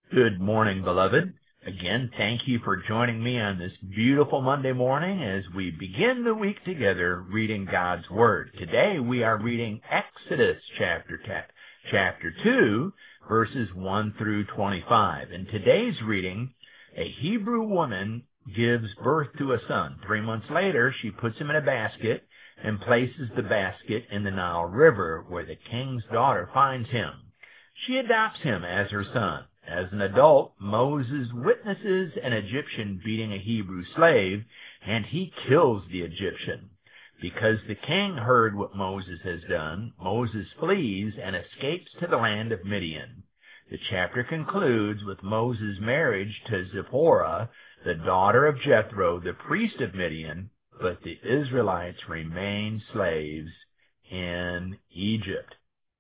Good morning, beloved. Again, thank you for joining me on this beautiful Monday morning as we begin the week together reading God's Word. Today we are reading Exodus chapter 2, verses 1 through 25. In today's reading, a Hebrew woman gives birth to a son. 3 months later, she puts him in a basket and places the basket in the Nile River, where the king's daughter finds him. She adopts him as her son. As an adult, Moses witnesses an Egyptian beating a Hebrew slave, and he kills the Egyptian. Because the king heard what Moses has done, Moses flees and escapes to the land of Midian. The chapter concludes with Moses' marriage to Zipporah, the daughter of Jethro, the priest of Midian, but the Israelites remain slaves in Egypt.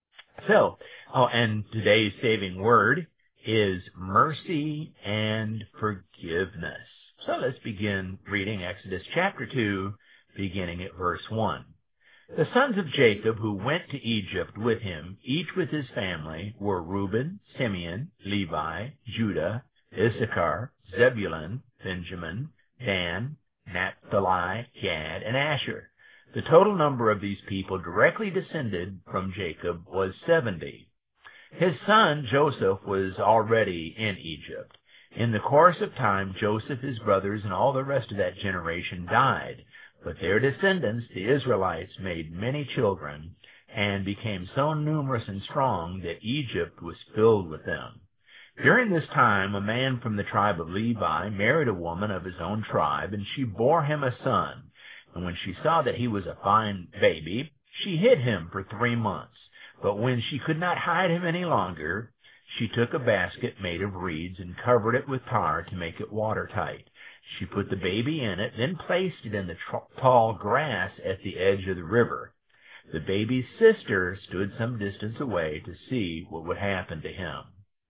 And today's saving word is mercy and forgiveness. So let's begin reading Exodus chapter 2, beginning at verse 1. The sons of Jacob who went to Egypt with him, each with his family, were Reuben, Simeon, Levi, Judah, Issachar, Zebulun, Benjamin, Dan, Naphtali, Gad, and Asher. The total number of these people directly descended from Jacob was 70. His son Joseph was already in Egypt. In the course of time, Joseph, his brothers, and all the rest of that generation died. But their descendants, the Israelites, made many children and became so numerous and strong that Egypt was filled with them. During this time, a man from the tribe of Levi married a woman of his own tribe, and she bore him a son. And when she saw that he was a fine baby, she hid him for 3 months. But when she could not hide him any longer, she took a basket made of reeds and covered it with tar to make it watertight. She put the baby in it, then placed it in the tall grass at the edge of the river. The baby's sister stood some distance away to see what would happen to him.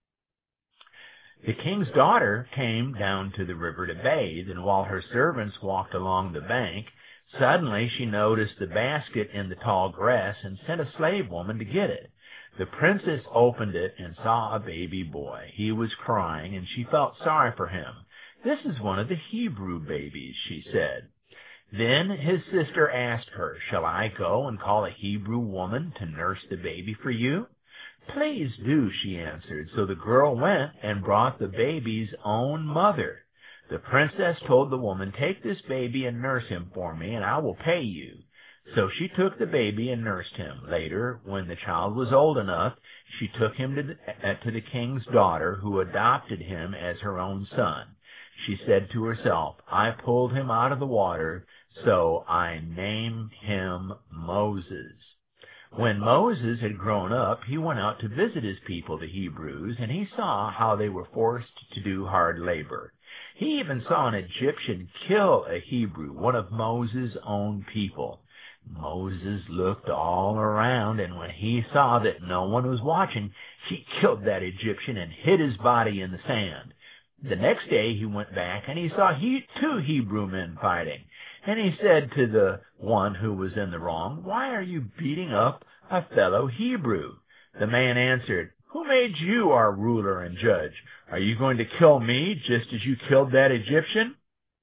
The king's daughter came down to the river to bathe, and while her servants walked along the bank, suddenly she noticed the basket in the tall grass and sent a slave woman to get it. The princess opened it and saw a baby boy. He was crying, and she felt sorry for him. "This is one of the Hebrew babies," she said. Then his sister asked her, "Shall I go and call a Hebrew woman to nurse the baby for you?" "Please do," she answered. So the girl went and brought the baby's own mother. The princess told the woman, "Take this baby and nurse him for me, and I will pay you." So she took the baby and nursed him. Later, when the child was old enough, she took him to the king's daughter, who adopted him as her own son. She said to herself, "I pulled him out of the water, so I named him Moses." When Moses had grown up, he went out to visit his people, the Hebrews, and he saw how they were forced to do hard labor. He even saw an Egyptian kill a Hebrew, one of Moses' own people. Moses looked all around, and when he saw that no one was watching, he killed that Egyptian and hid his body in the sand. The next day he went back, and he saw 2 Hebrew men fighting. And he said to the one who was in the wrong, "Why are you beating up a fellow Hebrew?" The man answered, "Who made you our ruler and judge? Are you going to kill me just as you killed that Egyptian?"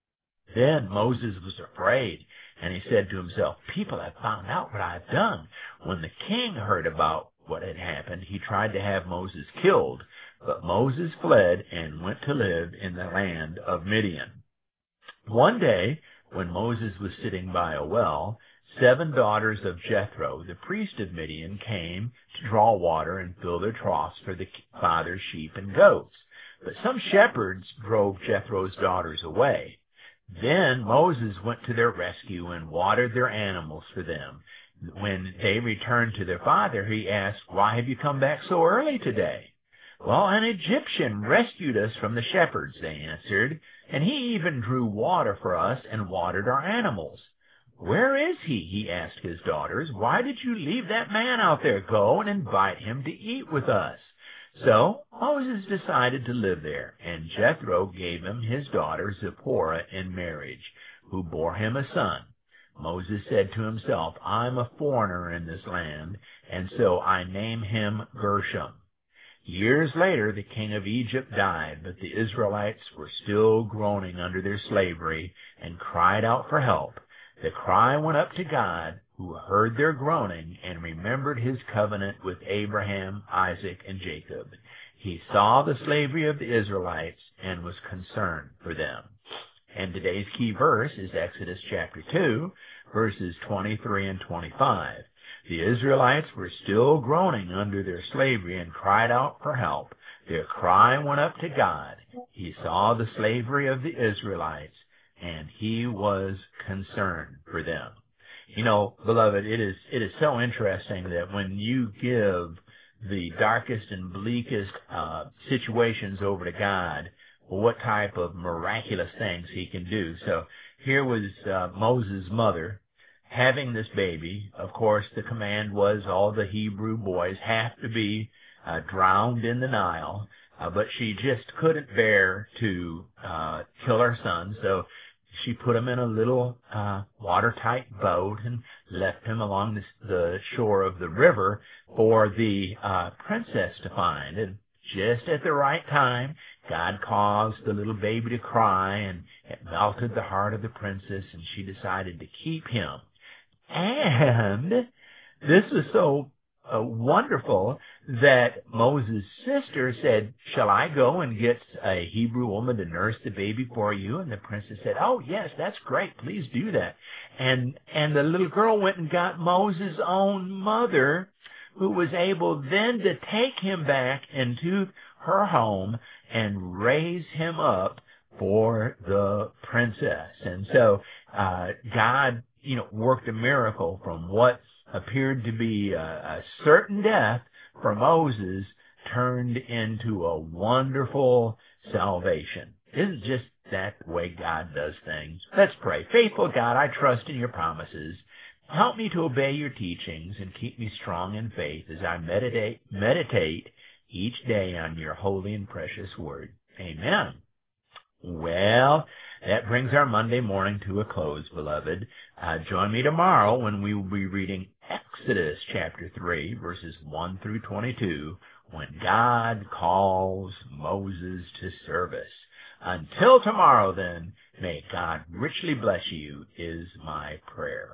Then Moses was afraid, and he said to himself, "People have found out what I have done." When the king heard about what had happened, he tried to have Moses killed, but Moses fled and went to live in the land of Midian. One day, when Moses was sitting by a well, 7 daughters of Jethro, the priest of Midian, came to draw water and fill their troughs for the father's sheep and goats. But some shepherds drove Jethro's daughters away. Then Moses went to their rescue and watered their animals for them. When they returned to their father, he asked, "Why have you come back so early today?" "Well, an Egyptian rescued us from the shepherds," they answered, "and he even drew water for us and watered our animals." "Where is he?" he asked his daughters. "Why did you leave that man out there? Go and invite him to eat with us." So Moses decided to live there, and Jethro gave him his daughter Zipporah in marriage, who bore him a son. Moses said to himself, "I'm a foreigner in this land, and so I name him Gershom." Years later, the king of Egypt died, but the Israelites were still groaning under their slavery and cried out for help. The cry went up to God, who heard their groaning and remembered his covenant with Abraham, Isaac, and Jacob. He saw the slavery of the Israelites and was concerned for them. And today's key verse is Exodus chapter 2, verses 23 and 25. The Israelites were still groaning under their slavery and cried out for help. Their cry went up to God. He saw the slavery of the Israelites, and he was concerned for them. You know, beloved, it is so interesting that when you give the darkest and bleakest situations over to God, what type of miraculous things he can do. So here was Moses' mother having this baby. Of course, the command was all the Hebrew boys have to be drowned in the Nile, but she just couldn't bear to kill her son, so she put him in a little watertight boat and left him along the shore of the river for the princess to find. And just at the right time, God caused the little baby to cry, and it melted the heart of the princess, and she decided to keep him. And this was so wonderful that Moses' sister said, "Shall I go and get a Hebrew woman to nurse the baby for you?" And the princess said, "Oh, yes, that's great. Please do that." And the little girl went and got Moses' own mother, who was able then to take him back into her home and raise him up for the princess. And so God, worked a miracle from what appeared to be a certain death for Moses turned into a wonderful salvation. Isn't just that the way God does things? Let's pray. Faithful God, I trust in your promises. Help me to obey your teachings and keep me strong in faith as I meditate each day on your holy and precious word. Amen. Well, that brings our Monday morning to a close, beloved. Join me tomorrow when we will be reading Exodus chapter 3, verses 1 through 22, when God calls Moses to service. Until tomorrow, then, may God richly bless you, is my prayer.